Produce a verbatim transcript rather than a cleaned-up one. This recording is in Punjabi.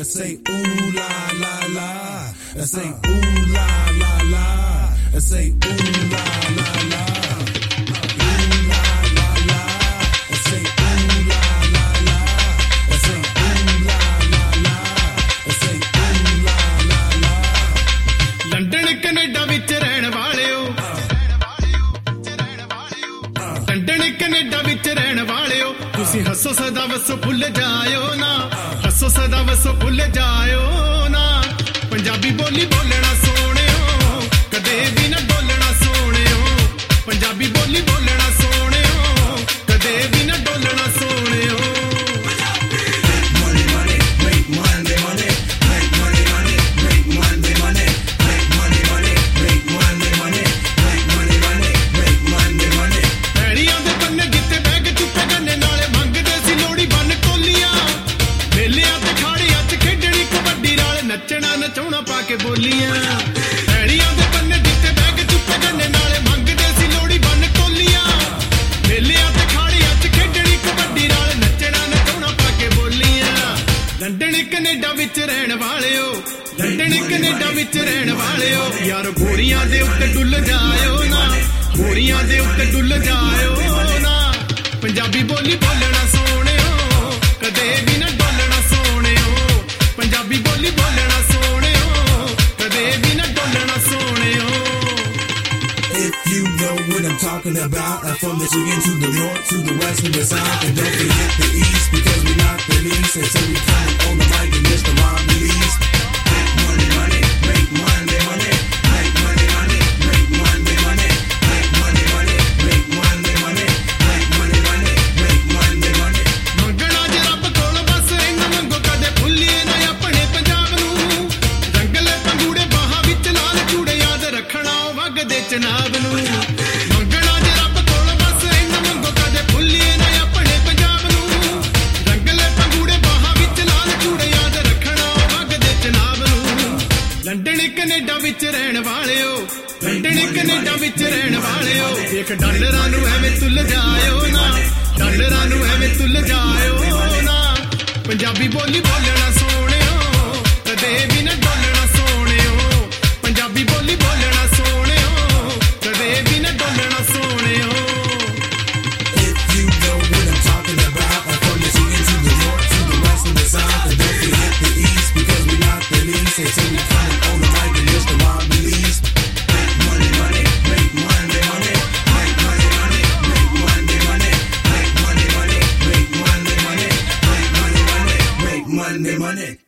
and say ooh la la la, and say ooh la la la, and say ooh la la la. London Canada ਵਿੱਚ ਰਹਿਣ ਵਾਲਿਓ ਲੰਡਨ ਕੈਨੇਡਾ ਵਿੱਚ ਰਹਿਣ ਵਾਲਿਓ ਤੁਸੀਂ ਹੱਸੋ ਸਦਾ ਵਸੋ ਭੁੱਲ ਜਾਇਓ ਨਾ ਹੱਸੋ ਸਦਾ ਵਸੋ ਭੁੱਲ ਜਾਇਓ ਨਾ ਪੰਜਾਬੀ ਬੋਲੀ ਬੋਲਣਾ ਸੋਹਣਿਓ ਕਦੇ ਵੀ ਨਾ ਡੋਲਣਾ ਸੋਹਣਿਓ ਪੰਜਾਬੀ ਬੋਲੀ ਬੋਲਣਾ ਸੋਹਣਿਓ ਕਦੇ ਵੀ ਨਾ ਡੋਲਣਾ ਸੋਹਣਿਓ ਨੱਚਣਾ ਨਚਾਉਣਾ ਪਾ ਕੇ ਬੋਲੀਆਂ ਐੜੀਆਂ ਦੇ ਪੰਨੇ ਦਿੱਤੇ ਬੈਗ ਚੁੱਪੇ ਗੰਨੇ ਨਾਲੇ ਮੰਗਦੇ ਸੀ ਲੋੜੀ ਬੰਨ ਟੋਲੀਆਂ ਮੇਲਿਆਂ ਤੇ ਖਾੜੀਆਂ ਚ ਖੇਡਣੀ ਕਬੱਡੀ ਨਾਲ ਨੱਚਣਾ ਨਚਾਉਣਾ ਪਾ ਕੇ ਬੋਲੀਆਂ ਲੰਡਨ ਕੈਨੇਡਾ ਵਿੱਚ ਰਹਿਣ ਵਾਲਿਓ ਲੰਡਨ ਕੈਨੇਡਾ ਵਿੱਚ ਰਹਿਣ ਵਾਲਿਓ ਯਾਰ ਗੋਰੀਆਂ ਦੇ ਉੱਤੇ ਡੁੱਲ ਜਾਇਓ ਨਾ ਗੋਰੀਆਂ ਦੇ ਉੱਤੇ ਡੁੱਲ ਜਾਇਓ ਨਾ ਪੰਜਾਬੀ ਬੋਲੀ ਬੋਲਣਾ ਸੋਹਣਿਓ ਕਦੇ ਵੀ ਨਾ ਡੋਲਣਾ ਸੋਹਣਿਓ ਪੰਜਾਬੀ ਬੋਲੀ ਬੋਲਣਾ ਸੋਹਣਿਓ ਕਦੇ ਵੀ ਨਾ ਡੋਲਣਾ ਸੋਹਣਿਓ If you know what I'm talking about, I'm from Michigan to the north, to the west, and the south, and don't forget the east, because we not the least, and so we coming on the mic and Mister Ron Release. Make money, money, make money, money, make money, money, make money, money, make money, money, make money, money, make money, money, make money, money. ਮੰਗਣਾ ਜੇ ਰੱਬ ਕੋਲ ਬਸ ਇਹਨਾਂ ਮੰਗੋ ਕਦੇ ਭੁੱਲੀਏ ਨਾ ਆਪਣੇ ਪੰਜਾਬ ਨੂੰ ਰੰਗਲੇ ਪੰਗੂੜੇ ਬਾਹਾਂ ਵਿੱਚ ਲਾਲ ਚੂੜੇ ਯਾਦ ਰੱਖਣਾ ਵਗਦੇ ਚਨਾਬ ਨੂੰ ਮੰਗਣਾ ਜੇ ਰੱਬ ਕੋਲ ਬਸ ਇਹਨਾਂ ਮੰਗੋ ਕਦੇ ਭੁੱਲੀਏ ਨਾ ਆਪਣੇ ਪੰਜਾਬ ਨੂੰ ਰੰਗਲੇ ਪੰਗੂੜੇ ਬਾਹਾਂ ਵਿੱਚ ਲਾਲ ਚੂੜੇ ਯਾਦ ਰੱਖਣਾ ਵਗਦੇ ਚਨਾਬ ਨੂੰ ਲੰਡਨ ਕੈਨੇਡਾ ਵਿੱਚ ਰਹਿਣ ਵਾਲਿਓ ਲੰਡਨ ਕੈਨੇਡਾ ਵਿੱਚ ਰਹਿਣ ਵਾਲਿਓ ਇੱਕ ਡਾਲਰਾਂ ਨੂੰ ਐਵੇਂ ਤੁੱਲ ਜਾਇਓ ਨਾ ਡਾਲਰਾਂ ਨੂੰ ਐਵੇਂ ਤੁੱਲ ਜਾਇਓ ਨਾ ਪੰਜਾਬੀ ਬੋਲੀ ਬੋਲਣਾ ਸੋਹਣਿਓ ਕਦੇ ਵੀ ਨਾ ਡੋਲਣਾ ਸੋਹਣਿਓ ਪੰਜਾਬੀ ਬੋਲੀ ਬੋਲਣਾ ਸੋਹਣਿਓ ਕਦੇ ਵੀ ਨਾ ਡੋਲਣਾ ਸੋਹਣਿਓ If you know what I'm talking about, I'm from Michigan to the north, to the west, and the south, and don't forget the east, because we not the least, and so we coming on the mic and Mister Ron Release. Make money, money, make money, money, make money, money, make money, money, make money, money, make money, money, make money, money, make money, money.